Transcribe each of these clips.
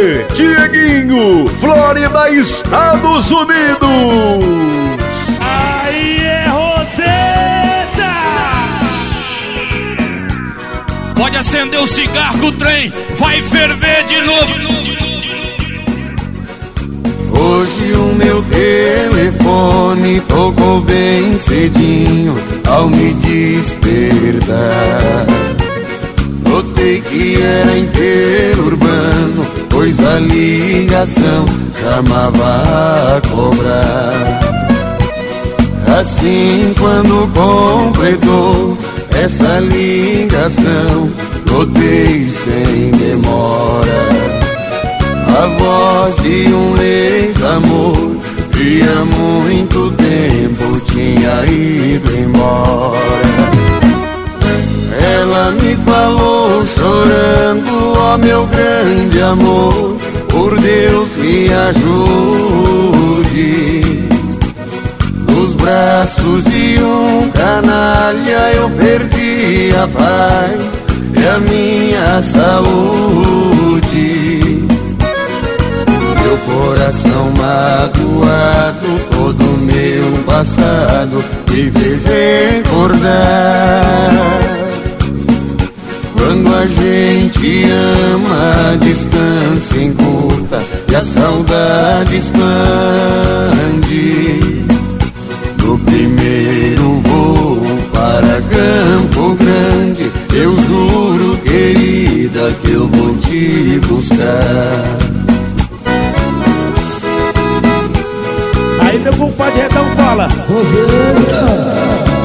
você, Dieguinho, Flórida, Estados Unidos. Aí é Roseta! Pode acender o cigarro que o trem vai ferver de novo. Hoje o meu telefone tocou bem cedinho ao me despertar. Notei que era interurbano, pois a ligação chamava a cobrar. Assim, quando completou essa ligação, notei sem demora a voz de um ex-amor que há muito tempo tinha ido embora. Ela me falou chorando: ó meu grande amor, por Deus me ajude. Nos braços de um canalha eu perdi a paz e a minha saúde. Meu coração magoado, todo meu passado me fez recordar. Quando a gente ama, a distância encurta e a saudade expande. No primeiro voo para Campo Grande, eu juro, querida, que eu vou te buscar. Aí meu compadre Redão fala: Roseta!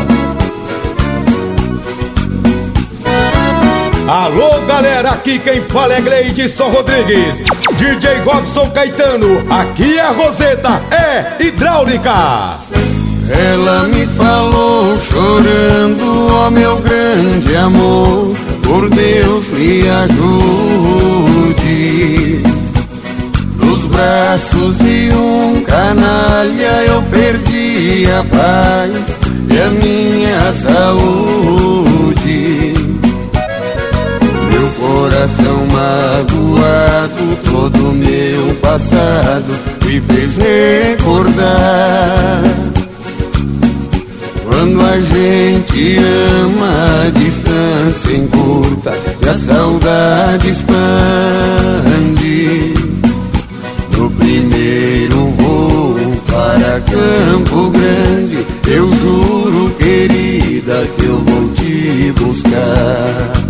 Alô, galera, aqui quem fala é Gleidson Rodrigues, DJ Robson Caetano, aqui é a Roseta, é hidráulica. Ela me falou chorando: ó meu grande amor, por Deus me ajude. Nos braços de um canalha eu perdi a paz e a minha saúde. Meu coração magoado, todo meu passado me fez recordar. Quando a gente ama, a distância encurta e a saudade expande. No primeiro voo para Campo Grande, eu juro, querida, que eu vou te buscar.